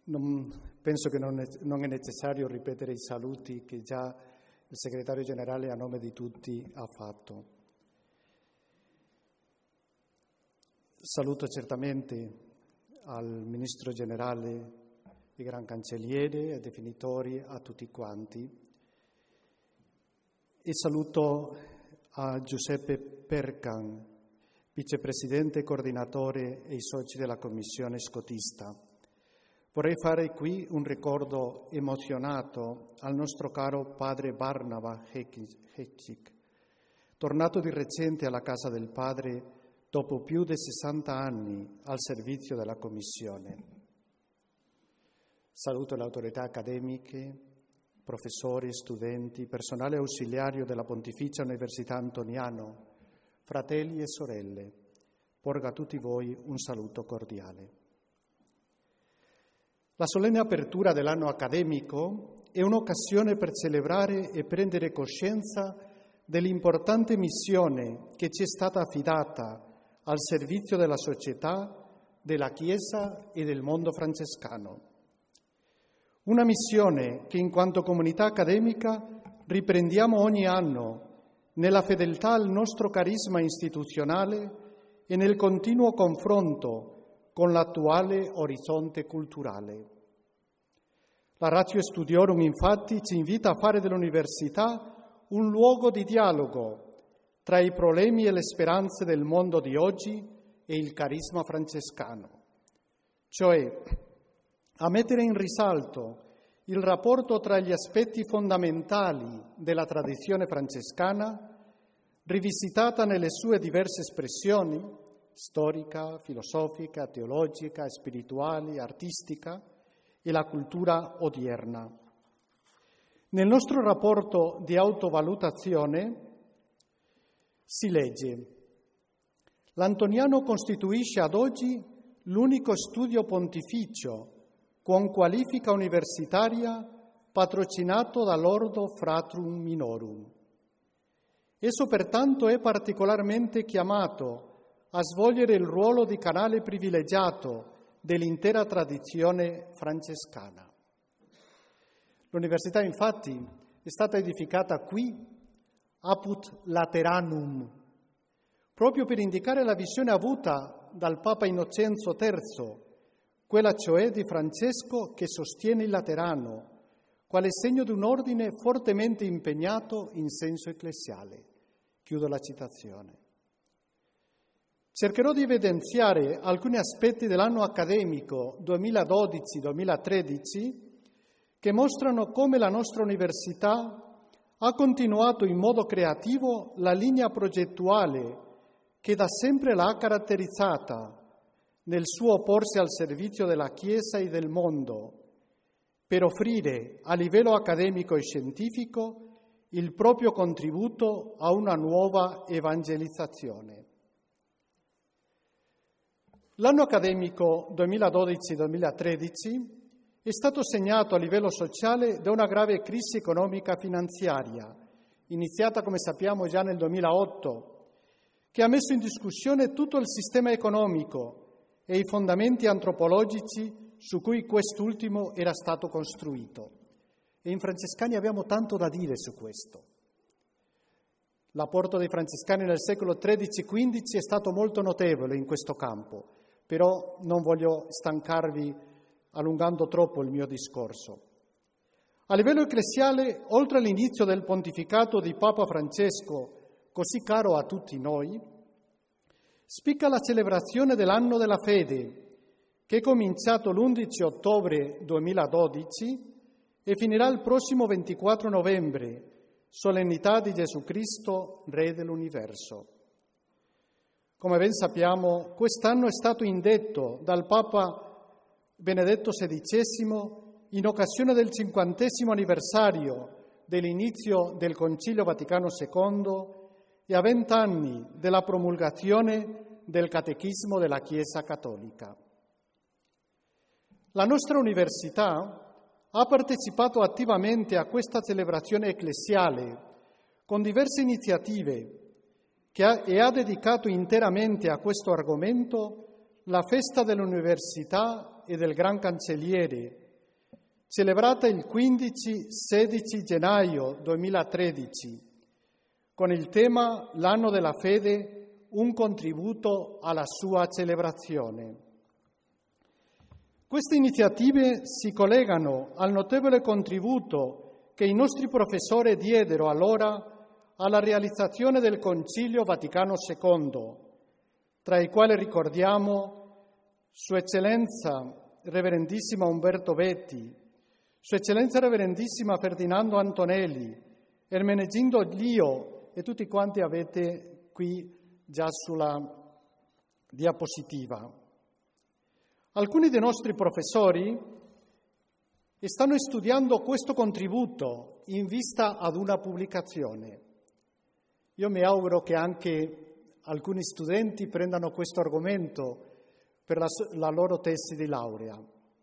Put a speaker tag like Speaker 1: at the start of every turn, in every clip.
Speaker 1: Penso che non è necessario ripetere i saluti che già il segretario generale a nome di tutti ha fatto. Saluto certamente al Ministro Generale, il Gran Cancelliere, ai definitori, a tutti quanti. E saluto a Giuseppe Percan, vicepresidente e coordinatore e i soci della Commissione Scotista. Vorrei fare qui un ricordo emozionato al nostro caro padre Barnaba Hecik, tornato di recente alla casa del padre dopo più di 60 anni al servizio della Commissione. Saluto le autorità accademiche, professori, studenti, personale ausiliario della Pontificia Università Antoniano, fratelli e sorelle. Porgo a tutti voi un saluto cordiale. La solenne apertura dell'anno accademico è un'occasione per celebrare e prendere coscienza dell'importante missione che ci è stata affidata al servizio della società, della Chiesa e del mondo francescano. Una missione che in quanto comunità accademica riprendiamo ogni anno nella fedeltà al nostro carisma istituzionale e nel continuo confronto con l'attuale orizzonte culturale. La Ratio Studiorum, infatti, ci invita a fare dell'università un luogo di dialogo tra i problemi e le speranze del mondo di oggi e il carisma francescano, cioè a mettere in risalto il rapporto tra gli aspetti fondamentali della tradizione francescana, rivisitata nelle sue diverse espressioni, storica, filosofica, teologica, spirituale, artistica, e la cultura odierna. Nel nostro rapporto di autovalutazione si legge: l'Antoniano costituisce ad oggi l'unico studio pontificio con qualifica universitaria patrocinato dall'Ordo Fratrum Minorum. Esso pertanto è particolarmente chiamato a svolgere il ruolo di canale privilegiato dell'intera tradizione francescana. L'università, infatti, è stata edificata qui, apud Lateranum, proprio per indicare la visione avuta dal Papa Innocenzo III, quella cioè di Francesco che sostiene il Laterano, quale segno di un ordine fortemente impegnato in senso ecclesiale. Chiudo la citazione. Cercherò di evidenziare alcuni aspetti dell'anno accademico 2012-2013 che mostrano come la nostra università ha continuato in modo creativo la linea progettuale che da sempre l'ha caratterizzata nel suo porsi al servizio della Chiesa e del mondo, per offrire a livello accademico e scientifico il proprio contributo a una nuova evangelizzazione. L'anno accademico 2012-2013 è stato segnato a livello sociale da una grave crisi economica finanziaria, iniziata, come sappiamo, già nel 2008, che ha messo in discussione tutto il sistema economico e i fondamenti antropologici su cui quest'ultimo era stato costruito. E in Francescani abbiamo tanto da dire su questo. L'apporto dei francescani nel secolo XIII-XV è stato molto notevole in questo campo, però non voglio stancarvi allungando troppo il mio discorso. A livello ecclesiale, oltre all'inizio del pontificato di Papa Francesco, così caro a tutti noi, spicca la celebrazione dell'anno della fede, che è cominciato l'11 ottobre 2012 e finirà il prossimo 24 novembre, solennità di Gesù Cristo, Re dell'universo. Come ben sappiamo, quest'anno è stato indetto dal Papa Benedetto XVI in occasione del 50° anniversario dell'inizio del Concilio Vaticano II e a 20 anni della promulgazione del Catechismo della Chiesa Cattolica. La nostra università ha partecipato attivamente a questa celebrazione ecclesiale con diverse iniziative e ha dedicato interamente a questo argomento la festa dell'università Papa e del Gran Cancelliere, celebrata il 15-16 gennaio 2013, con il tema L'anno della fede, un contributo alla sua celebrazione. Queste iniziative si collegano al notevole contributo che i nostri professori diedero allora alla realizzazione del Concilio Vaticano II, tra i quali ricordiamo Sua Eccellenza Reverendissima Umberto Betti, Sua Eccellenza Reverendissima Ferdinando Antonelli, Ermenegindo Lio e tutti quanti avete qui già sulla diapositiva. Alcuni dei nostri professori stanno studiando questo contributo in vista ad una pubblicazione. Io mi auguro che anche alcuni studenti prendano questo argomento per la loro tesi di laurea.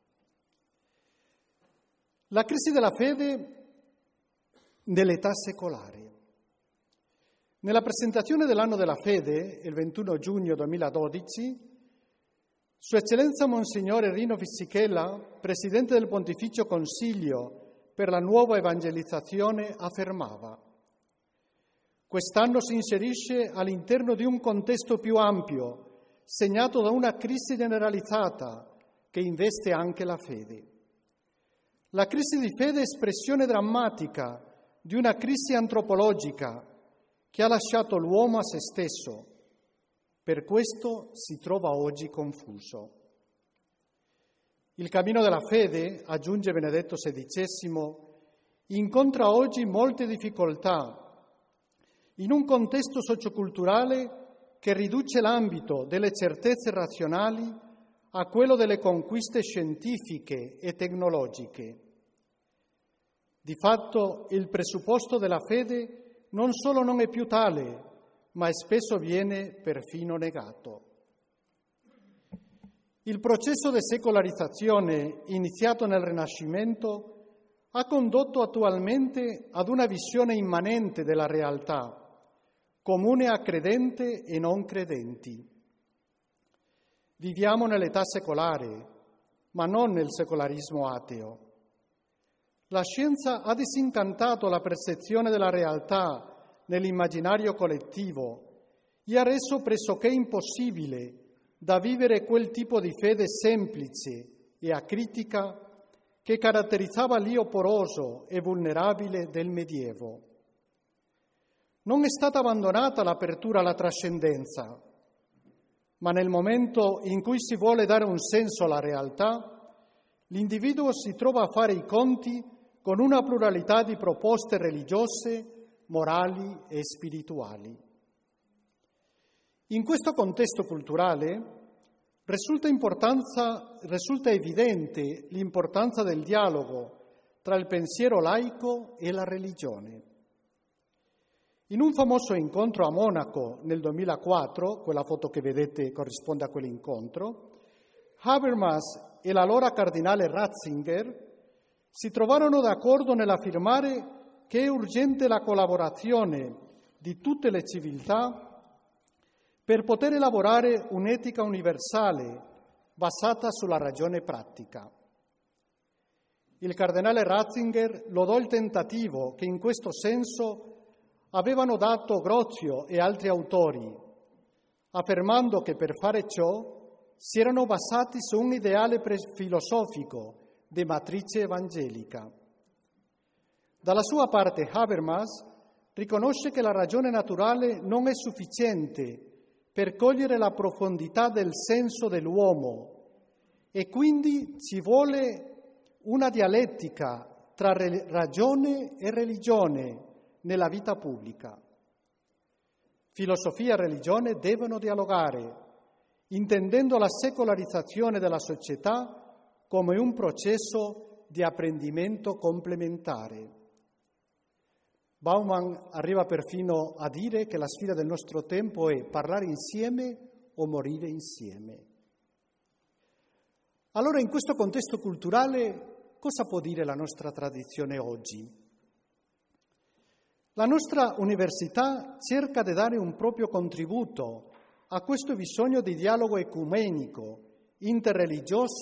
Speaker 1: La crisi della fede nell'età secolare. Nella presentazione dell'anno della fede, il 21 giugno 2012, Sua Eccellenza Monsignore Rino Fisichella, Presidente del Pontificio Consiglio per la Nuova Evangelizzazione, affermava: quest'anno si inserisce all'interno di un contesto più ampio, segnato da una crisi generalizzata che investe anche la fede. La crisi di fede è espressione drammatica di una crisi antropologica che ha lasciato l'uomo a se stesso. Per questo si trova oggi confuso. Il cammino della fede, aggiunge Benedetto XVI, incontra oggi molte difficoltà in un contesto socioculturale che riduce l'ambito delle certezze razionali a quello delle conquiste scientifiche e tecnologiche. Di fatto, il presupposto della fede non solo non è più tale, ma spesso viene perfino negato. Il processo di secolarizzazione iniziato nel Rinascimento ha condotto attualmente ad una visione immanente della realtà, comune a credente e non credenti. Viviamo nell'età secolare, ma non nel secolarismo ateo. La scienza ha disincantato la percezione della realtà nell'immaginario collettivo e ha reso pressoché impossibile da vivere quel tipo di fede semplice e acritica che caratterizzava l'io poroso e vulnerabile del Medioevo. Non è stata abbandonata l'apertura alla trascendenza, ma nel momento in cui si vuole dare un senso alla realtà, l'individuo si trova a fare i conti con una pluralità di proposte religiose, morali e spirituali. In questo contesto culturale risulta evidente l'importanza del dialogo tra il pensiero laico e la religione. In un famoso incontro a Monaco nel 2004, quella foto che vedete corrisponde a quell'incontro, Habermas e l'allora cardinale Ratzinger si trovarono d'accordo nell'affermare che è urgente la collaborazione di tutte le civiltà per poter elaborare un'etica universale basata sulla ragione pratica. Il cardinale Ratzinger lodò il tentativo che in questo senso avevano dato Grozio e altri autori, affermando che per fare ciò si erano basati su un ideale filosofico di matrice evangelica. Dalla sua parte Habermas riconosce che la ragione naturale non è sufficiente per cogliere la profondità del senso dell'uomo e quindi ci vuole una dialettica tra ragione e religione nella vita pubblica. Filosofia e religione devono dialogare, intendendo la secolarizzazione della società come un processo di apprendimento complementare. Bauman arriva perfino a dire che la sfida del nostro tempo è parlare insieme o morire insieme. Allora, in questo contesto culturale, cosa può dire la nostra tradizione oggi? La nostra università cerca di dare un proprio contributo a questo bisogno di dialogo ecumenico, interreligioso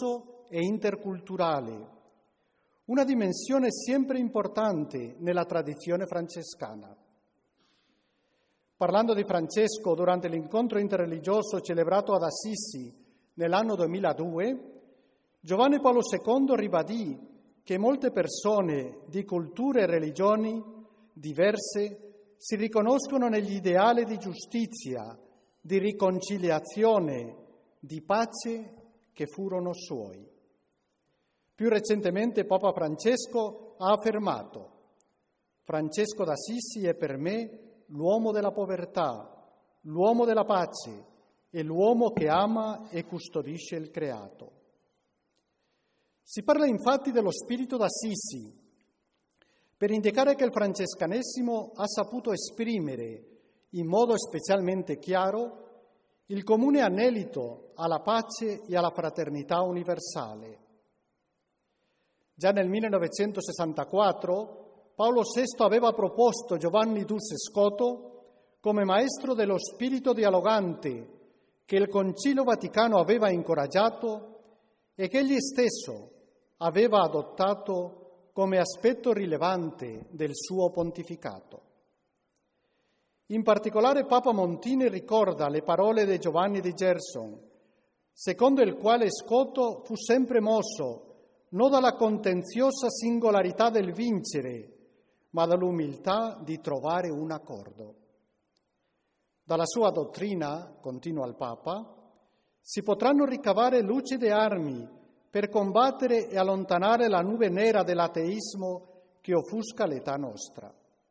Speaker 1: e interculturale, una dimensione sempre importante nella tradizione francescana. Parlando di Francesco durante l'incontro interreligioso celebrato ad Assisi nell'anno 2002, Giovanni Paolo II ribadì che molte persone di culture e religioni diverse si riconoscono negli ideali di giustizia, di riconciliazione, di pace che furono suoi. Più recentemente Papa Francesco ha affermato: Francesco d'Assisi è per me l'uomo della povertà, l'uomo della pace e l'uomo che ama e custodisce il creato. Si parla infatti dello spirito d'Assisi per indicare che il francescanesimo ha saputo esprimere in modo specialmente chiaro il comune anelito alla pace e alla fraternità universale. Già nel 1964 Paolo VI aveva proposto Giovanni Duce Scoto come maestro dello spirito dialogante che il Concilio Vaticano aveva incoraggiato e che egli stesso aveva adottato come aspetto rilevante del suo pontificato. In particolare Papa Montini ricorda le parole di Giovanni di Gerson, secondo il quale Scoto fu sempre mosso non dalla contenziosa singolarità del vincere, ma dall'umiltà di trovare un accordo. Dalla sua dottrina, continua il Papa, si potranno ricavare lucide armi per combattere e allontanare la nube nera dell'ateismo che offusca l'età nostra.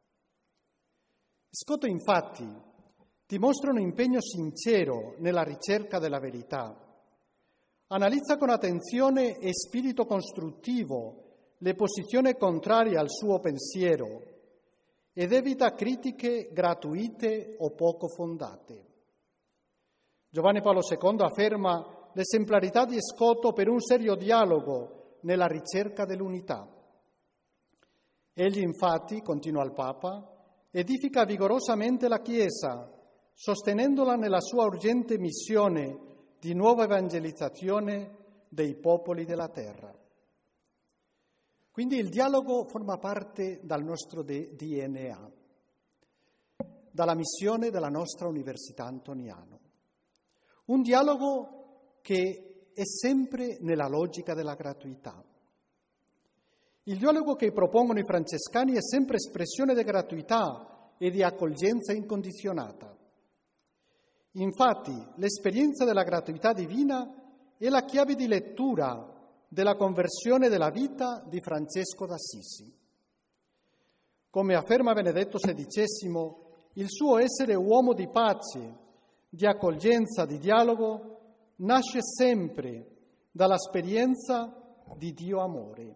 Speaker 1: Scoto, infatti, dimostra un impegno sincero nella ricerca della verità. Analizza con attenzione e spirito costruttivo le posizioni contrarie al suo pensiero ed evita critiche gratuite o poco fondate. Giovanni Paolo II afferma l'esemplarità di Scoto per un serio dialogo nella ricerca dell'unità. Egli infatti, continua il Papa, edifica vigorosamente la Chiesa, sostenendola nella sua urgente missione di nuova evangelizzazione dei popoli della terra. Quindi il dialogo forma parte dal nostro DNA, dalla missione della nostra Università Antoniano. Un dialogo che è sempre nella logica della gratuità. Il dialogo che propongono i francescani è sempre espressione di gratuità e di accoglienza incondizionata. Infatti, l'esperienza della gratuità divina è la chiave di lettura della conversione della vita di Francesco d'Assisi. Come afferma Benedetto XVI, il suo essere uomo di pace, di accoglienza, di dialogo, nasce sempre dall'esperienza di Dio amore.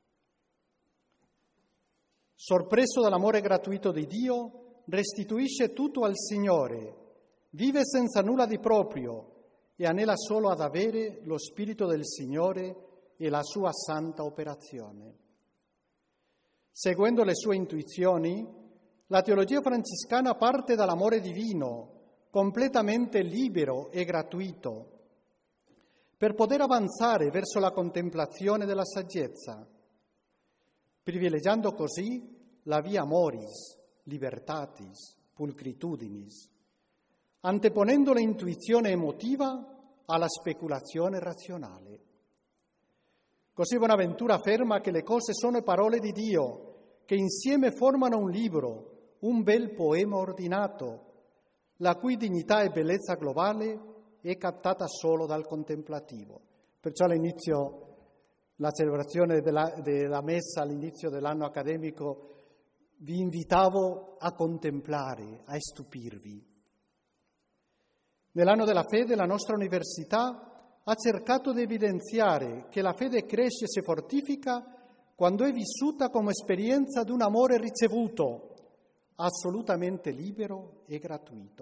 Speaker 1: Sorpreso dall'amore gratuito di Dio, restituisce tutto al Signore, vive senza nulla di proprio e anela solo ad avere lo Spirito del Signore e la sua santa operazione. Seguendo le sue intuizioni, la teologia francescana parte dall'amore divino, completamente libero e gratuito, per poter avanzare verso la contemplazione della saggezza, privilegiando così la via moris, libertatis, pulcritudinis, anteponendo l'intuizione emotiva alla speculazione razionale. Così Bonaventura afferma che le cose sono parole di Dio, che insieme formano un libro, un bel poema ordinato, la cui dignità e bellezza globale è captata solo dal contemplativo. Perciò all'inizio, la celebrazione della messa all'inizio dell'anno accademico, vi invitavo a contemplare, a stupirvi. Nell'anno della fede la nostra università ha cercato di evidenziare che la fede cresce e si fortifica quando è vissuta come esperienza di un amore ricevuto, assolutamente libero e gratuito.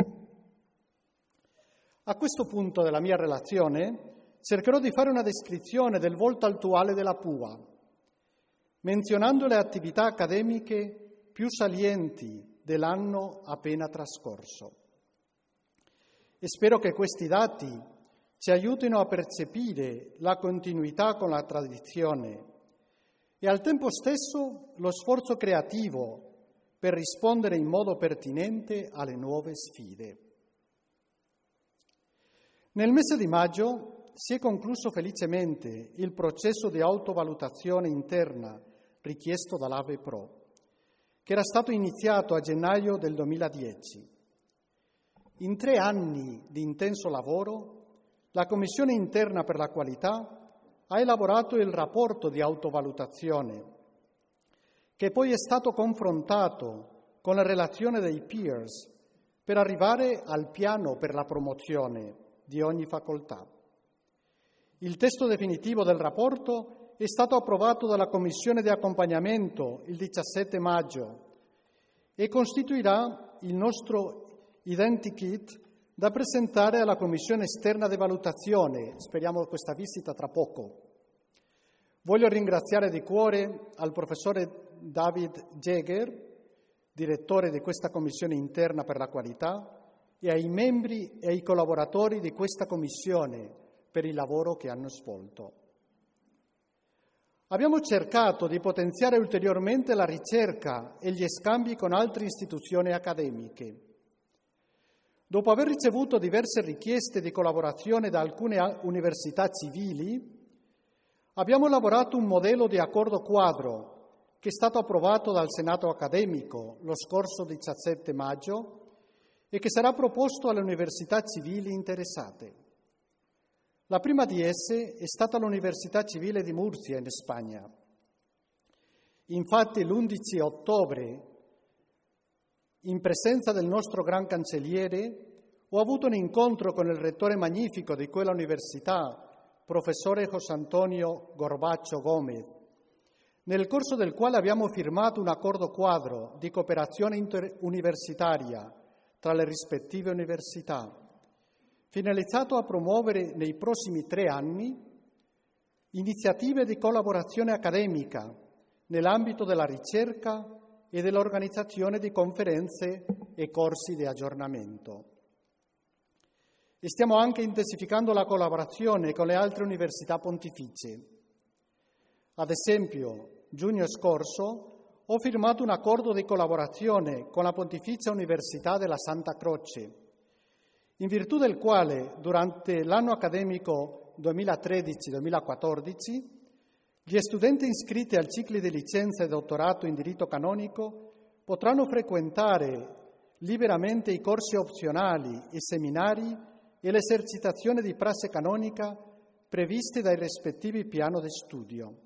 Speaker 1: A questo punto della mia relazione cercherò di fare una descrizione del volto attuale della PUA, menzionando le attività accademiche più salienti dell'anno appena trascorso. E spero che questi dati ci aiutino a percepire la continuità con la tradizione e al tempo stesso lo sforzo creativo per rispondere in modo pertinente alle nuove sfide. Nel mese di maggio si è concluso felicemente il processo di autovalutazione interna richiesto dall'Ave Pro, che era stato iniziato a gennaio del 2010. In 3 anni di intenso lavoro, la Commissione interna per la qualità ha elaborato il rapporto di autovalutazione, che poi è stato confrontato con la relazione dei peers per arrivare al piano per la promozione di ogni facoltà. Il testo definitivo del rapporto è stato approvato dalla Commissione di accompagnamento il 17 maggio e costituirà il nostro identikit da presentare alla Commissione esterna di valutazione. Speriamo questa visita tra poco. Voglio ringraziare di cuore al professore David Jäger, direttore di questa Commissione interna per la qualità, e ai membri e ai collaboratori di questa Commissione per il lavoro che hanno svolto. Abbiamo cercato di potenziare ulteriormente la ricerca e gli scambi con altre istituzioni accademiche. Dopo aver ricevuto diverse richieste di collaborazione da alcune università civili, abbiamo elaborato un modello di accordo quadro che è stato approvato dal Senato accademico lo scorso 17 maggio e che sarà proposto alle università civili interessate. La prima di esse è stata l'Università Civile di Murcia, in Spagna. Infatti l'11 ottobre, in presenza del nostro Gran Cancelliere, ho avuto un incontro con il rettore magnifico di quella università, professore José Antonio Gorbaccio Gómez, nel corso del quale abbiamo firmato un accordo quadro di cooperazione interuniversitaria tra le rispettive università, finalizzato a promuovere nei prossimi 3 anni iniziative di collaborazione accademica nell'ambito della ricerca e dell'organizzazione di conferenze e corsi di aggiornamento. E stiamo anche intensificando la collaborazione con le altre università pontificie. Ad esempio, giugno scorso ho firmato un accordo di collaborazione con la Pontificia Università della Santa Croce, in virtù del quale durante l'anno accademico 2013-2014 gli studenti iscritti al ciclo di licenza e dottorato in diritto canonico potranno frequentare liberamente i corsi opzionali, i seminari e l'esercitazione di prasse canonica previsti dai rispettivi piani di studio.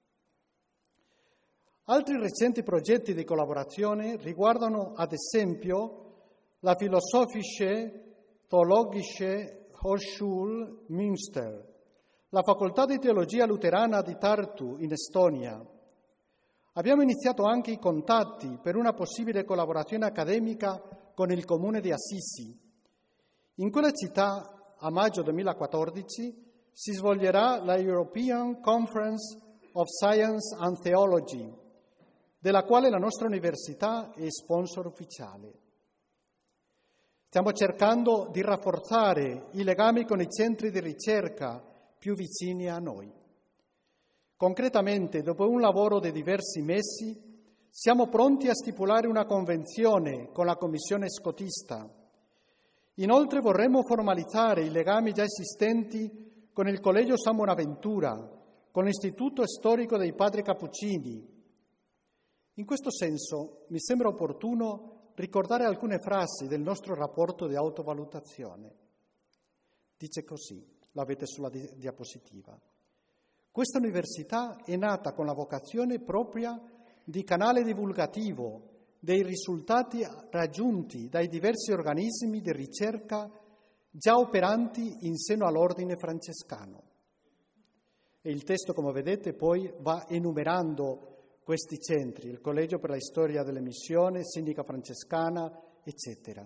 Speaker 1: Altri recenti progetti di collaborazione riguardano, ad esempio, la Philosophische Theologische Hochschule Münster, la Facoltà di Teologia Luterana di Tartu, in Estonia. Abbiamo iniziato anche i contatti per una possibile collaborazione accademica con il Comune di Assisi. In quella città, a maggio 2014, si svolgerà la European Conference of Science and Theology, della quale la nostra università è sponsor ufficiale. Stiamo cercando di rafforzare i legami con i centri di ricerca più vicini a noi. Concretamente, dopo un lavoro di diversi mesi, siamo pronti a stipulare una convenzione con la Commissione Scotista. Inoltre vorremmo formalizzare i legami già esistenti con il Collegio San Bonaventura, con l'Istituto Storico dei Padri Cappuccini. In questo senso mi sembra opportuno ricordare alcune frasi del nostro rapporto di autovalutazione. Dice così, l'avete sulla diapositiva. Questa università è nata con la vocazione propria di canale divulgativo dei risultati raggiunti dai diversi organismi di ricerca già operanti in seno all'ordine francescano. E il testo, come vedete, poi va enumerando questi centri, il Collegio per la Storia delle Missioni, Sindica Francescana, eccetera.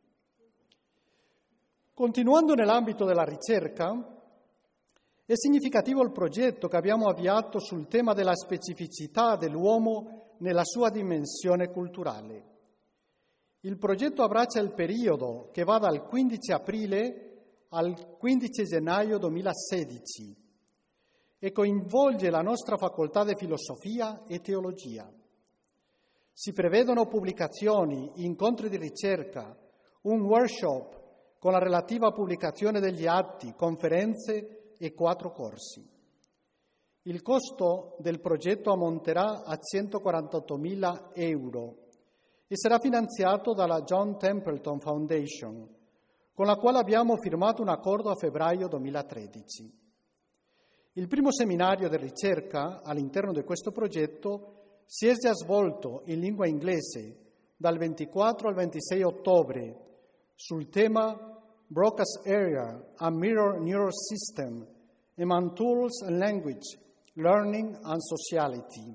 Speaker 1: Continuando nell'ambito della ricerca, è significativo il progetto che abbiamo avviato sul tema della specificità dell'uomo nella sua dimensione culturale. Il progetto abbraccia il periodo che va dal 15 aprile al 15 gennaio 2016 e coinvolge la nostra facoltà di filosofia e teologia. Si prevedono pubblicazioni, incontri di ricerca, un workshop con la relativa pubblicazione degli atti, conferenze e 4 corsi. Il costo del progetto ammonterà a 148.000 euro e sarà finanziato dalla John Templeton Foundation, con la quale abbiamo firmato un accordo a febbraio 2013. Il primo seminario di ricerca all'interno di questo progetto si è già svolto in lingua inglese dal 24 al 26 ottobre sul tema Broca's Area, a Mirror Neural System, Among Tools and Language, Learning and Sociality.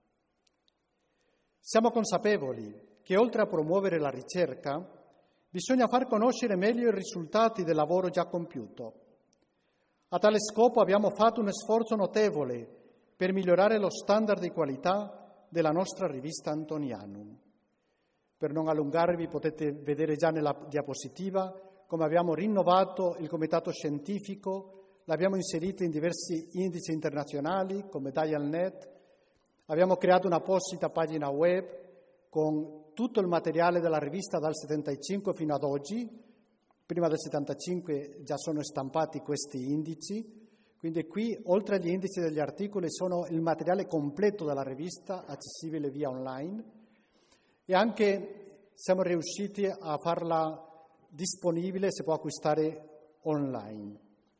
Speaker 1: Siamo consapevoli che oltre a promuovere la ricerca, bisogna far conoscere meglio i risultati del lavoro già compiuto. A tale scopo abbiamo fatto un sforzo notevole per migliorare lo standard di qualità della nostra rivista Antonianum. Per non allungarvi potete vedere già nella diapositiva come abbiamo rinnovato il comitato scientifico, l'abbiamo inserito in diversi indici internazionali come DialNet, abbiamo creato un'apposita pagina web con tutto il materiale della rivista dal 75 fino ad oggi. Prima del 75 già sono stampati questi indici, quindi qui oltre agli indici degli articoli sono il materiale completo della rivista accessibile via online e anche siamo riusciti a farla disponibile, si può acquistare online.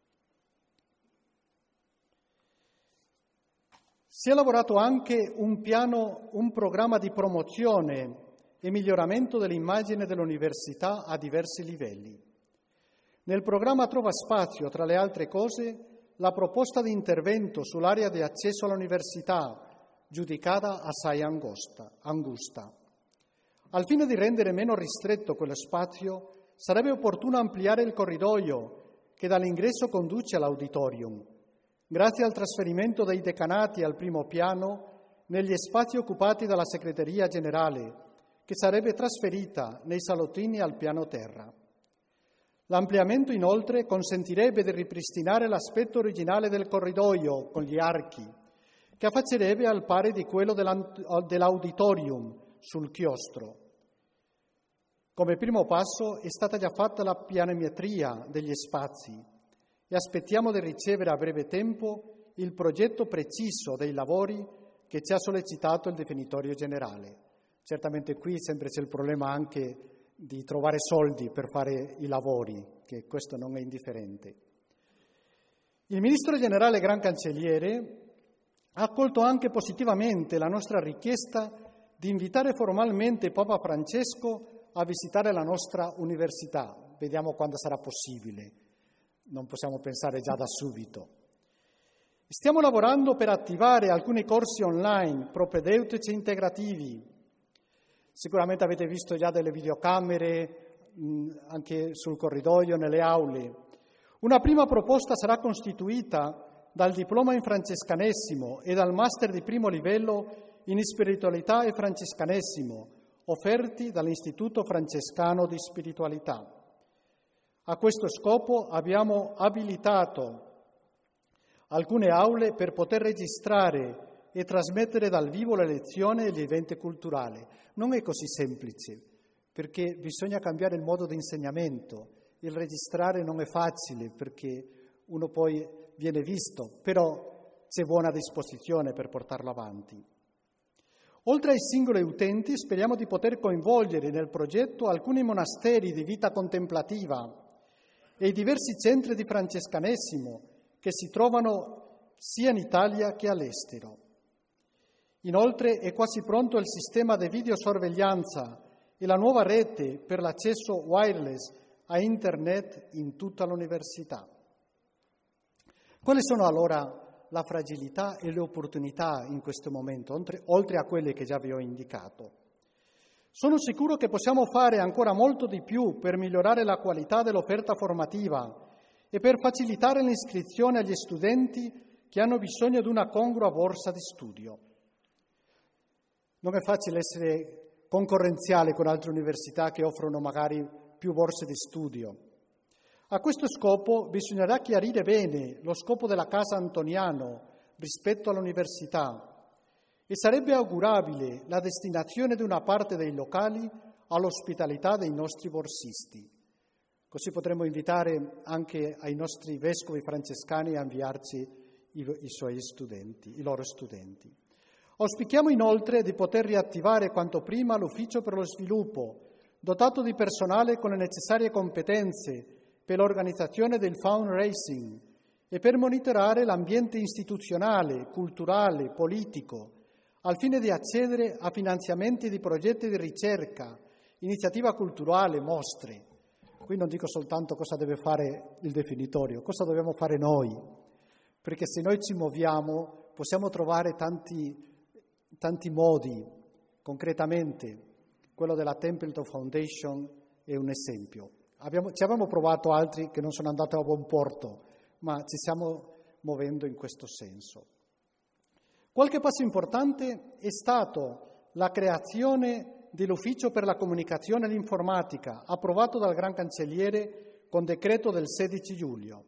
Speaker 1: Si è elaborato anche un programma di promozione e miglioramento dell'immagine dell'università a diversi livelli. Nel programma trova spazio, tra le altre cose, la proposta di intervento sull'area di accesso all'università, giudicata assai angusta. Al fine di rendere meno ristretto quello spazio, sarebbe opportuno ampliare il corridoio che dall'ingresso conduce all'auditorium, grazie al trasferimento dei decanati al primo piano negli spazi occupati dalla segreteria generale, che sarebbe trasferita nei salottini al piano terra. L'ampliamento inoltre consentirebbe di ripristinare l'aspetto originale del corridoio con gli archi, che affaccerebbe al pari di quello dell'auditorium sul chiostro. Come primo passo è stata già fatta la pianimetria degli spazi e aspettiamo di ricevere a breve tempo il progetto preciso dei lavori che ci ha sollecitato il definitorio generale. Certamente qui sempre c'è il problema anche di trovare soldi per fare i lavori, che questo non è indifferente. Il Ministro Generale Gran Cancelliere ha accolto anche positivamente la nostra richiesta di invitare formalmente Papa Francesco a visitare la nostra università. Vediamo quando sarà possibile, non possiamo pensare già da subito. Stiamo lavorando per attivare alcuni corsi online propedeutici e integrativi. Sicuramente avete visto già delle videocamere anche sul corridoio, nelle aule. Una prima proposta sarà costituita dal diploma in francescanesimo e dal master di primo livello in spiritualità e francescanesimo, offerti dall'Istituto Francescano di Spiritualità. A questo scopo abbiamo abilitato alcune aule per poter registrare e trasmettere dal vivo le lezioni e gli eventi culturali. Non è così semplice, perché bisogna cambiare il modo di insegnamento. Il registrare non è facile, perché uno poi viene visto, però c'è buona disposizione per portarlo avanti. Oltre ai singoli utenti, speriamo di poter coinvolgere nel progetto alcuni monasteri di vita contemplativa e i diversi centri di francescanesimo che si trovano sia in Italia che all'estero. Inoltre è quasi pronto il sistema di videosorveglianza e la nuova rete per l'accesso wireless a Internet in tutta l'università. Quali sono allora la fragilità e le opportunità in questo momento, oltre a quelle che già vi ho indicato? Sono sicuro che possiamo fare ancora molto di più per migliorare la qualità dell'offerta formativa e per facilitare l'iscrizione agli studenti che hanno bisogno di una congrua borsa di studio. Non è facile essere concorrenziale con altre università che offrono magari più borse di studio. A questo scopo bisognerà chiarire bene lo scopo della Casa Antoniano rispetto all'università e sarebbe augurabile la destinazione di una parte dei locali all'ospitalità dei nostri borsisti. Così potremmo invitare anche ai nostri vescovi francescani a inviarci i loro studenti. Auspichiamo inoltre di poter riattivare quanto prima l'Ufficio per lo Sviluppo, dotato di personale con le necessarie competenze per l'organizzazione del fundraising e per monitorare l'ambiente istituzionale, culturale, politico, al fine di accedere a finanziamenti di progetti di ricerca, iniziativa culturale, mostre. Qui non dico soltanto cosa deve fare il definitorio, cosa dobbiamo fare noi, perché se noi ci muoviamo possiamo trovare tanti modi. Concretamente, quello della Templeton Foundation è un esempio. Ci abbiamo provato altri che non sono andati a buon porto, ma ci stiamo muovendo in questo senso. Qualche passo importante è stato la creazione dell'Ufficio per la Comunicazione e l'Informatica, approvato dal Gran Cancelliere con decreto del 16 luglio.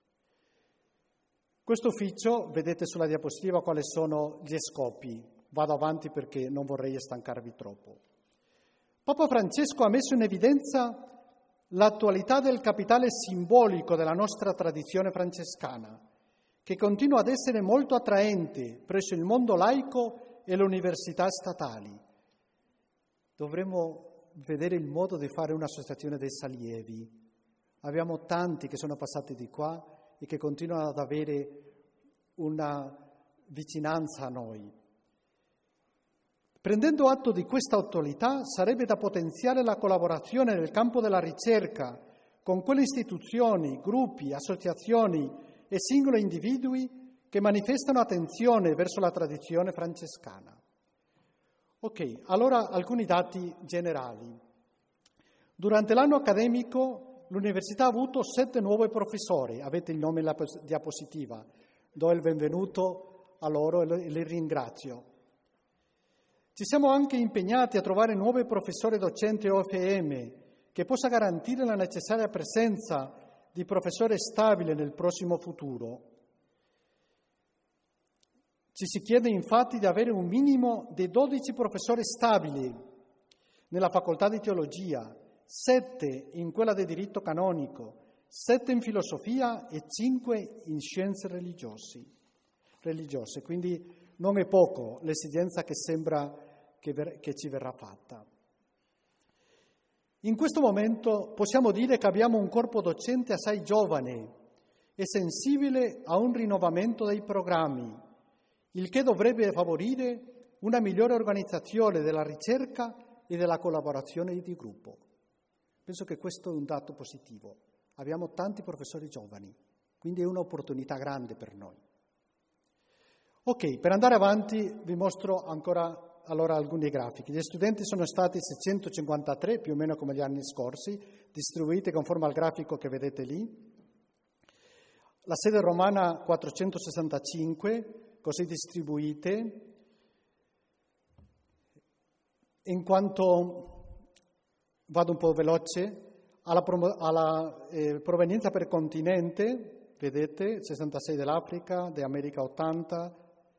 Speaker 1: Questo ufficio, vedete sulla diapositiva quali sono gli scopi. Vado avanti perché non vorrei stancarvi troppo. Papa Francesco ha messo in evidenza l'attualità del capitale simbolico della nostra tradizione francescana, che continua ad essere molto attraente presso il mondo laico e le università statali. Dovremmo vedere il modo di fare un'associazione dei allievi. Abbiamo tanti che sono passati di qua e che continuano ad avere una vicinanza a noi. Prendendo atto di questa attualità, sarebbe da potenziare la collaborazione nel campo della ricerca con quelle istituzioni, gruppi, associazioni e singoli individui che manifestano attenzione verso la tradizione francescana. Ok, allora alcuni dati generali. Durante l'anno accademico l'università ha avuto 7 nuovi professori, avete il nome nella diapositiva, do il benvenuto a loro e li ringrazio. Ci siamo anche impegnati a trovare nuovi professori docenti OFM che possa garantire la necessaria presenza di professore stabile nel prossimo futuro. Ci si chiede infatti di avere un minimo di 12 professori stabili nella facoltà di teologia, 7 in quella di diritto canonico, 7 in filosofia e 5 in scienze religiose. Quindi non è poco l'esigenza che sembra che ci verrà fatta. In questo momento possiamo dire che abbiamo un corpo docente assai giovane e sensibile a un rinnovamento dei programmi, il che dovrebbe favorire una migliore organizzazione della ricerca e della collaborazione di gruppo. Penso che questo è un dato positivo. Abbiamo tanti professori giovani, quindi è un'opportunità grande per noi. Ok, per andare avanti vi mostro ancora alcuni grafici. Gli studenti sono stati 653, più o meno come gli anni scorsi, distribuiti conforme al grafico che vedete lì. La sede romana 465, così distribuite. In quanto, vado un po' veloce, alla provenienza per continente, vedete, 66 dell'Africa, dell'America 80.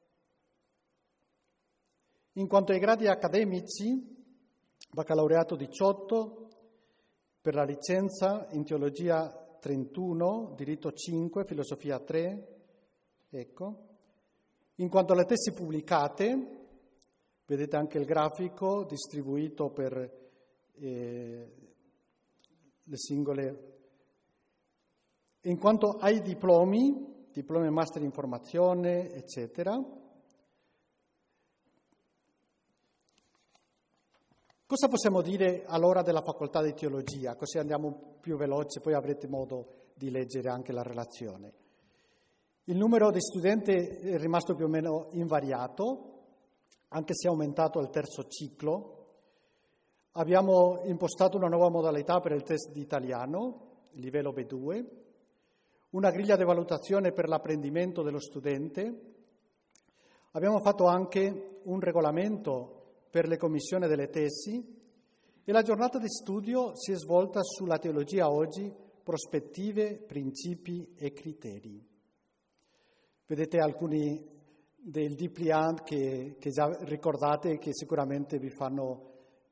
Speaker 1: In quanto ai gradi accademici, baccalaureato 18, per la licenza in teologia 31, diritto 5, filosofia 3, ecco. In quanto alle tesi pubblicate, vedete anche il grafico distribuito per le singole. In quanto ai diplomi master in formazione, eccetera. Cosa possiamo dire allora della facoltà di teologia? Così andiamo più veloce, poi avrete modo di leggere anche la relazione. Il numero di studenti è rimasto più o meno invariato, anche se è aumentato al terzo ciclo. Abbiamo impostato una nuova modalità per il test di italiano, livello B2, una griglia di valutazione per l'apprendimento dello studente. Abbiamo fatto anche un regolamento per le commissioni delle tesi e la giornata di studio si è svolta sulla teologia oggi prospettive, principi e criteri. Vedete alcuni dei dépliant che già ricordate e che sicuramente vi fanno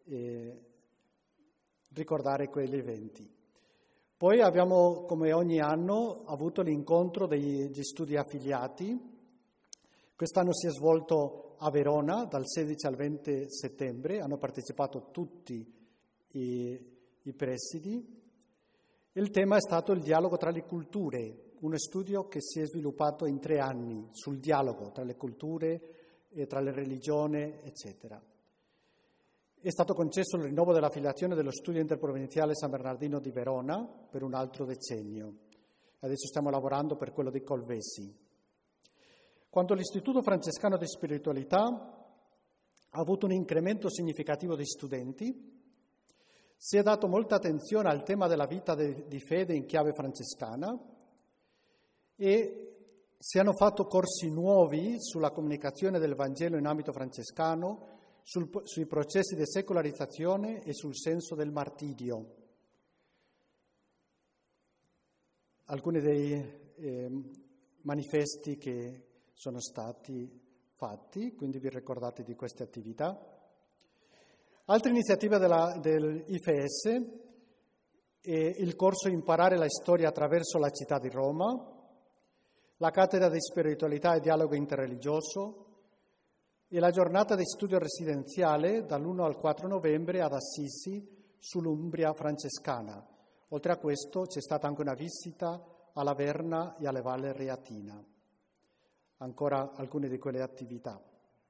Speaker 1: ricordare quegli eventi. Poi abbiamo, come ogni anno, avuto l'incontro degli studi affiliati. Quest'anno si è svolto a Verona dal 16 al 20 settembre, hanno partecipato tutti i presidi. Il tema è stato il dialogo tra le culture, uno studio che si è sviluppato in 3 anni sul dialogo tra le culture e tra le religioni, eccetera. È stato concesso il rinnovo dell'affiliazione dello studio interprovenienziale San Bernardino di Verona per un altro decennio. Adesso stiamo lavorando per quello di Colvesi. Quanto all'Istituto Francescano di Spiritualità, ha avuto un incremento significativo di studenti. Si è dato molta attenzione al tema della vita di fede in chiave francescana e si hanno fatto corsi nuovi sulla comunicazione del Vangelo in ambito francescano, sui processi di secolarizzazione e sul senso del martirio. Alcuni dei manifesti che sono stati fatti, quindi vi ricordate di queste attività. Altre iniziative dell'IFS è il corso Imparare la storia attraverso la città di Roma, la cattedra di spiritualità e dialogo interreligioso e la giornata di studio residenziale dall'1 al 4 novembre ad Assisi sull'Umbria francescana. Oltre a questo c'è stata anche una visita alla Verna e alla Valle Reatina. Ancora alcune di quelle attività.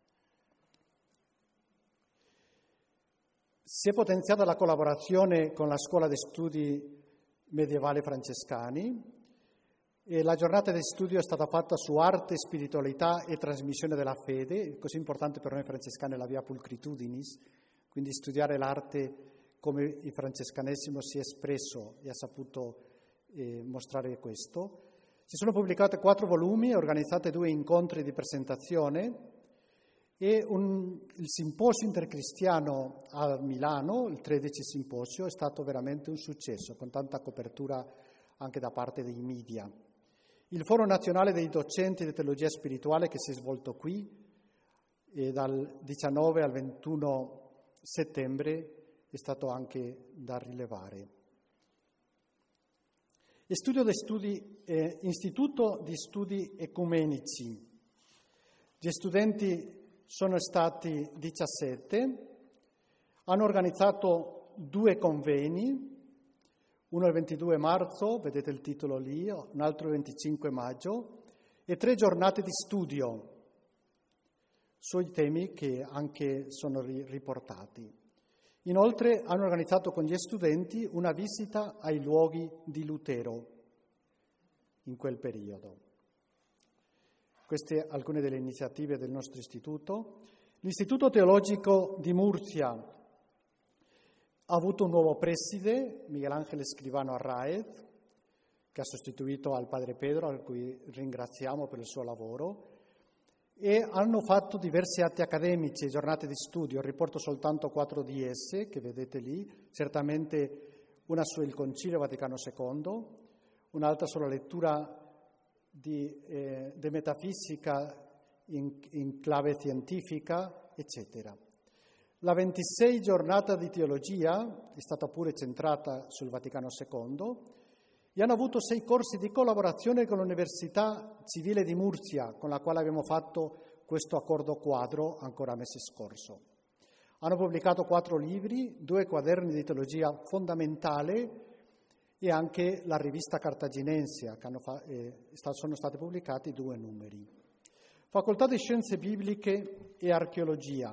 Speaker 1: Si è potenziata la collaborazione con la Scuola di Studi Medievali Francescani e la giornata di studio è stata fatta su arte, spiritualità e trasmissione della fede. Così importante per noi francescani è la via pulchritudinis, quindi studiare l'arte come il francescanesimo si è espresso e ha saputo mostrare questo. Si sono pubblicati 4 volumi, organizzate 2 incontri di presentazione e il simposio intercristiano a Milano, il 13 simposio, è stato veramente un successo, con tanta copertura anche da parte dei media. Il Foro Nazionale dei Docenti di Teologia Spirituale che si è svolto qui dal 19 al 21 settembre è stato anche da rilevare. Istituto di Studi Ecumenici. Gli studenti sono stati 17, hanno organizzato 2 convegni, uno il 22 marzo, vedete il titolo lì, un altro il 25 maggio, e 3 giornate di studio sui temi che anche sono riportati. Inoltre hanno organizzato con gli studenti una visita ai luoghi di Lutero in quel periodo. Queste alcune delle iniziative del nostro istituto. L'Istituto Teologico di Murcia ha avuto un nuovo preside, Michelangelo Scrivano Arraez, che ha sostituito al padre Pedro, a cui ringraziamo per il suo lavoro, e hanno fatto diversi atti accademici e giornate di studio. Riporto soltanto 4 di esse, che vedete lì, certamente una sul Concilio Vaticano II, un'altra sulla lettura di metafisica in clave scientifica, eccetera. La 26 giornata di teologia è stata pure centrata sul Vaticano II e hanno avuto 6 corsi di collaborazione con l'Università Civile di Murcia, con la quale abbiamo fatto questo accordo quadro ancora mese scorso. Hanno pubblicato 4 libri, 2 quaderni di teologia fondamentale e anche la rivista Cartaginensia, che sono stati pubblicati 2 numeri. Facoltà di Scienze Bibliche e Archeologia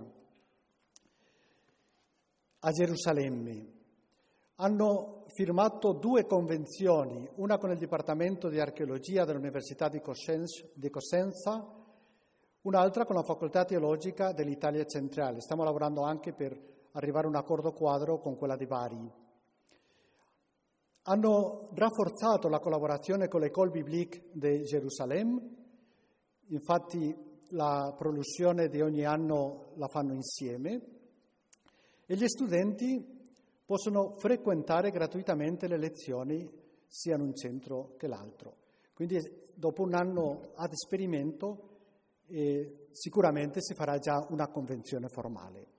Speaker 1: a Gerusalemme. Hanno firmato 2 convenzioni, una con il Dipartimento di Archeologia dell'Università di Cosenza, un'altra con la Facoltà Teologica dell'Italia Centrale. Stiamo lavorando anche per arrivare a un accordo quadro con quella di Bari. Hanno rafforzato la collaborazione con l'École Biblique de Gerusalemme, infatti la produzione di ogni anno la fanno insieme, e gli studenti possono frequentare gratuitamente le lezioni sia in un centro che l'altro. Quindi dopo un anno ad esperimento sicuramente si farà già una convenzione formale.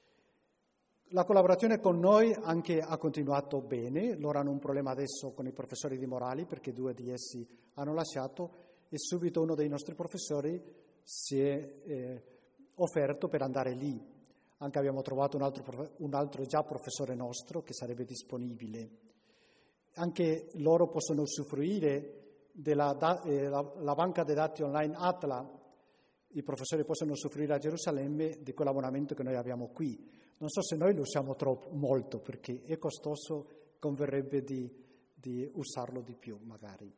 Speaker 1: La collaborazione con noi anche ha continuato bene, loro hanno un problema adesso con i professori di Morali perché 2 di essi hanno lasciato e subito uno dei nostri professori si è offerto per andare lì. Anche abbiamo trovato un altro già professore nostro che sarebbe disponibile. Anche loro possono usufruire della la banca dei dati online Atla. I professori possono usufruire a Gerusalemme di quell'abbonamento che noi abbiamo qui. Non so se noi lo usiamo molto perché è costoso, converrebbe di usarlo di più magari.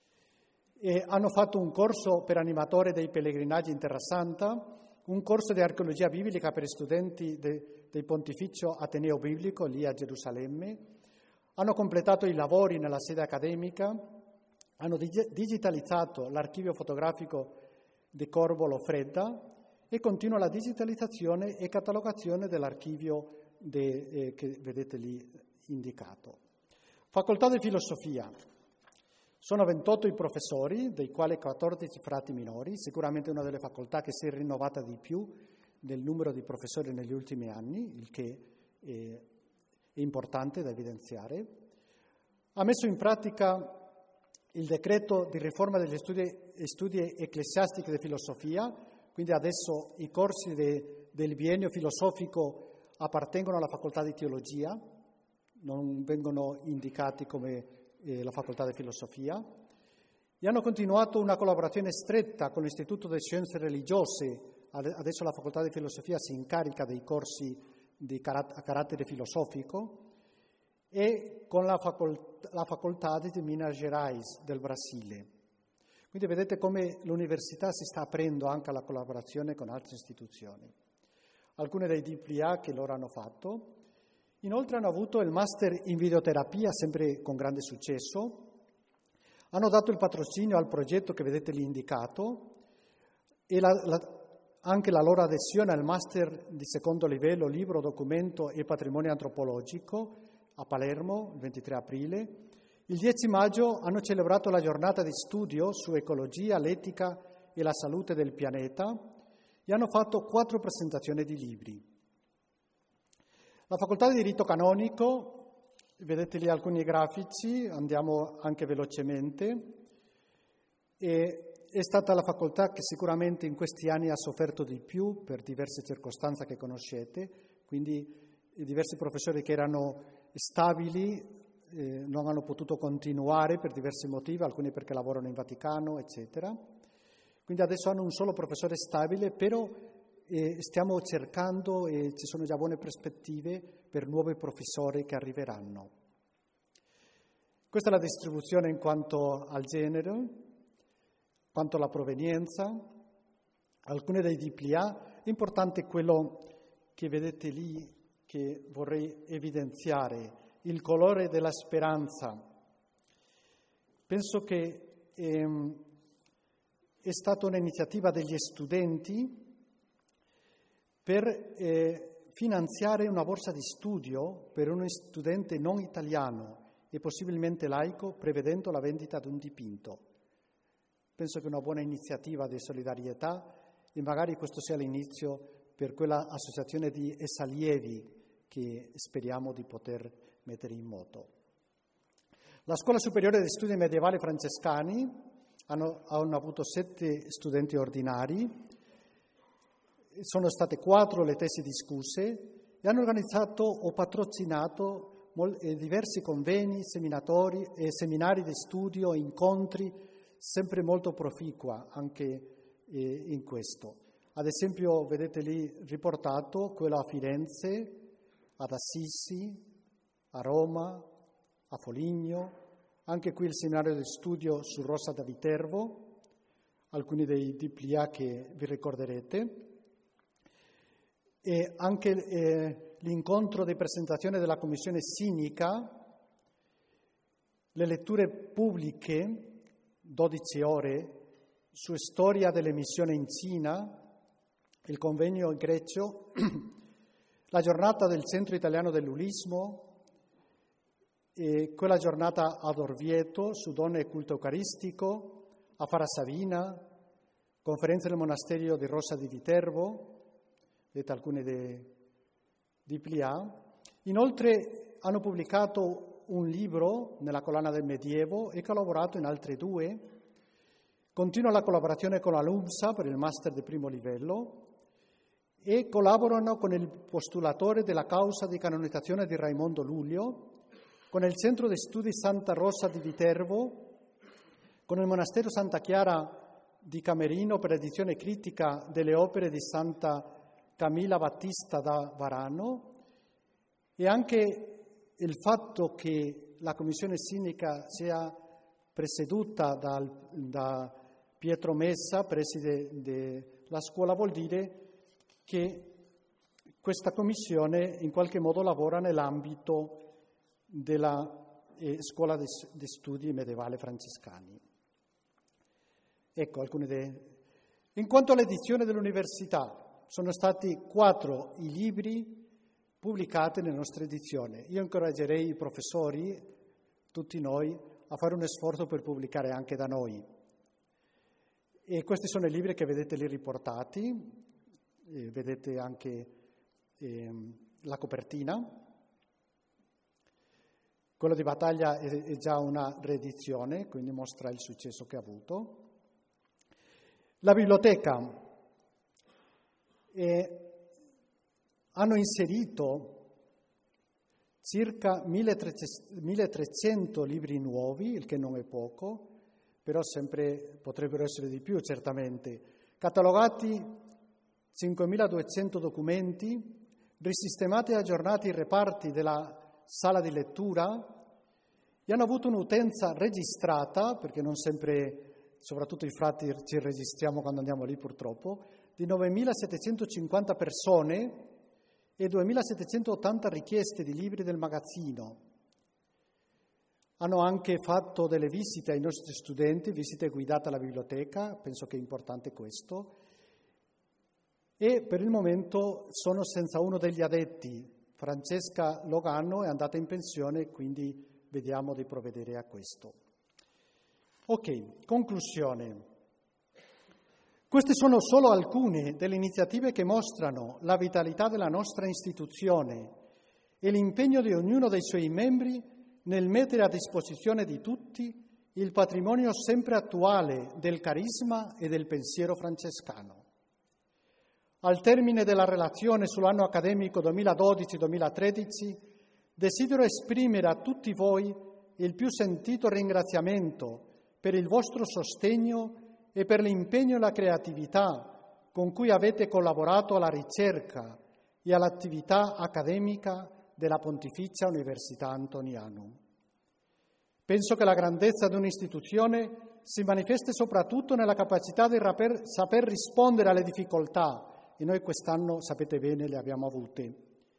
Speaker 1: E hanno fatto un corso per animatore dei pellegrinaggi in Terra Santa, un corso di archeologia biblica per studenti del Pontificio Ateneo Biblico lì a Gerusalemme. Hanno completato i lavori nella sede accademica, hanno digitalizzato l'archivio fotografico di Corvo Lofredda e continua la digitalizzazione e catalogazione dell'archivio che vedete lì indicato. Facoltà di filosofia. Sono 28 i professori, dei quali 14 frati minori, sicuramente una delle facoltà che si è rinnovata di più del numero di professori negli ultimi anni, il che è importante da evidenziare. Ha messo in pratica il decreto di riforma degli studi ecclesiastici di filosofia, quindi adesso i corsi del biennio filosofico appartengono alla facoltà di teologia, non vengono indicati come la facoltà di filosofia, e hanno continuato una collaborazione stretta con l'Istituto delle Scienze Religiose. Adesso la facoltà di filosofia si incarica dei corsi a carattere filosofico, e con la facoltà di Minas Gerais del Brasile. Quindi vedete come l'università si sta aprendo anche alla collaborazione con altre istituzioni. Alcune dei DPA che loro hanno fatto. Inoltre hanno avuto il master in videoterapia, sempre con grande successo. Hanno dato il patrocinio al progetto che vedete lì indicato e anche la loro adesione al master di secondo livello libro, documento e patrimonio antropologico a Palermo il 23 aprile. Il 10 maggio hanno celebrato la giornata di studio su ecologia, l'etica e la salute del pianeta e hanno fatto 4 presentazioni di libri. La facoltà di diritto canonico, vedete lì alcuni grafici, andiamo anche velocemente, è stata la facoltà che sicuramente in questi anni ha sofferto di più per diverse circostanze che conoscete, quindi i diversi professori che erano stabili non hanno potuto continuare per diversi motivi, alcuni perché lavorano in Vaticano, eccetera. Quindi adesso hanno un solo professore stabile, però stiamo cercando e ci sono già buone prospettive per nuovi professori che arriveranno. Questa è la distribuzione in quanto al genere, quanto alla provenienza. Alcune dei DPA, è importante quello che vedete lì, che vorrei evidenziare, il colore della speranza. Penso che è stata un'iniziativa degli studenti per finanziare una borsa di studio per uno studente non italiano e possibilmente laico, prevedendo la vendita di un dipinto. Penso che è una buona iniziativa di solidarietà e magari questo sia l'inizio per quella associazione di esallievi che speriamo di poter mettere in moto. La Scuola Superiore di Studi Medievali Francescani hanno avuto 7 studenti ordinari, sono state 4 le tesi discusse e hanno organizzato o patrocinato diversi convegni, seminari di studio, incontri, sempre molto proficua anche in questo. Ad esempio, vedete lì riportato quello a Firenze, ad Assisi, a Roma, a Foligno, anche qui il seminario di studio su Rossa da Viterbo, alcuni dei DPA che vi ricorderete, e anche l'incontro di presentazione della Commissione Sinica, le letture pubbliche, 12 ore, su storia delle missioni in Cina, il convegno in greco, la giornata del Centro Italiano dell'Ulismo quella giornata ad Orvieto su donne e culto eucaristico, a Farasavina, conferenze del monasterio di Rosa di Viterbo, vedete alcune di Plià. Inoltre hanno pubblicato un libro nella collana del Medievo e collaborato in altre 2. Continua la collaborazione con la LUMSA per il master di primo livello e collaborano con il postulatore della causa di canonizzazione di Raimondo Luglio, con il Centro di Studi Santa Rosa di Viterbo, con il Monastero Santa Chiara di Camerino per l'edizione critica delle opere di Santa Camilla Battista da Varano, e anche il fatto che la commissione sinica sia presieduta da Pietro Messa, preside della scuola, vuol dire che questa commissione in qualche modo lavora nell'ambito della scuola di studi medievale francescani. Ecco alcune In quanto all'edizione dell'università, sono stati 4 i libri pubblicati nella nostra edizione. Io incoraggerei i professori, tutti noi, a fare un sforzo per pubblicare anche da noi. E questi sono i libri che vedete lì riportati, vedete anche la copertina. Quello di Battaglia è già una riedizione, quindi mostra il successo che ha avuto. La biblioteca hanno inserito circa 1300 libri nuovi, il che non è poco, però sempre potrebbero essere di più certamente, catalogati 5200 documenti, risistemati e aggiornati i reparti della sala di lettura, e hanno avuto un'utenza registrata, perché non sempre, soprattutto i frati, ci registriamo quando andiamo lì purtroppo, di 9.750 persone e 2.780 richieste di libri del magazzino. Hanno anche fatto delle visite ai nostri studenti, visite guidate alla biblioteca, penso che è importante questo, e per il momento sono senza uno degli addetti. Francesca Logano è andata in pensione, quindi vediamo di provvedere a questo. Ok, conclusione. Queste sono solo alcune delle iniziative che mostrano la vitalità della nostra istituzione e l'impegno di ognuno dei suoi membri nel mettere a disposizione di tutti il patrimonio sempre attuale del carisma e del pensiero francescano. Al termine della relazione sull'anno accademico 2012-2013, desidero esprimere a tutti voi il più sentito ringraziamento per il vostro sostegno e per l'impegno e la creatività con cui avete collaborato alla ricerca e all'attività accademica della Pontificia Università Antonianum. Penso che la grandezza di un'istituzione si manifesti soprattutto nella capacità di saper rispondere alle difficoltà, e noi quest'anno, sapete bene, le abbiamo avute.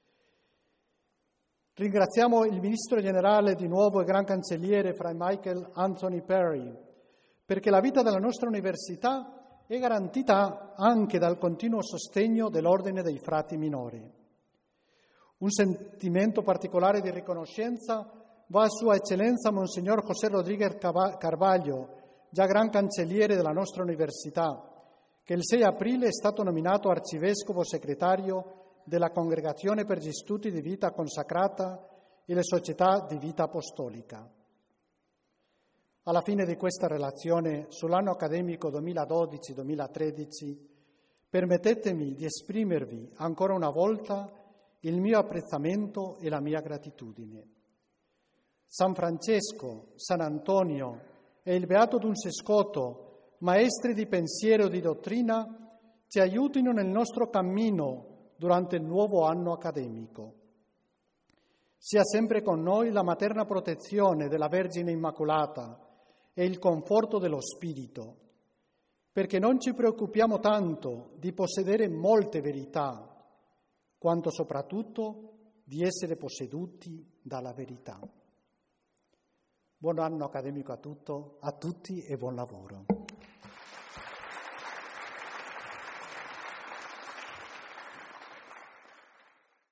Speaker 1: Ringraziamo il Ministro Generale di nuovo e Gran Cancelliere Fra Michael Anthony Perry, perché la vita della nostra università è garantita anche dal continuo sostegno dell'Ordine dei Frati Minori. Un sentimento particolare di riconoscenza va a Sua Eccellenza Monsignor José Rodríguez Carvalho, già Gran Cancelliere della nostra università, che il 6 aprile è stato nominato arcivescovo segretario della Congregazione per gli Studi di Vita Consacrata e le Società di Vita Apostolica. Alla fine di questa relazione sull'anno accademico 2012-2013, permettetemi di esprimervi ancora una volta il mio apprezzamento e la mia gratitudine. San Francesco, San Antonio e il Beato Duns Scoto, maestri di pensiero e di dottrina, ci aiutino nel nostro cammino durante il nuovo anno accademico. Sia sempre con noi la materna protezione della Vergine Immacolata e il conforto dello Spirito, perché non ci preoccupiamo tanto di possedere molte verità, quanto soprattutto di essere posseduti dalla verità. Buon anno accademico a tutti e buon lavoro.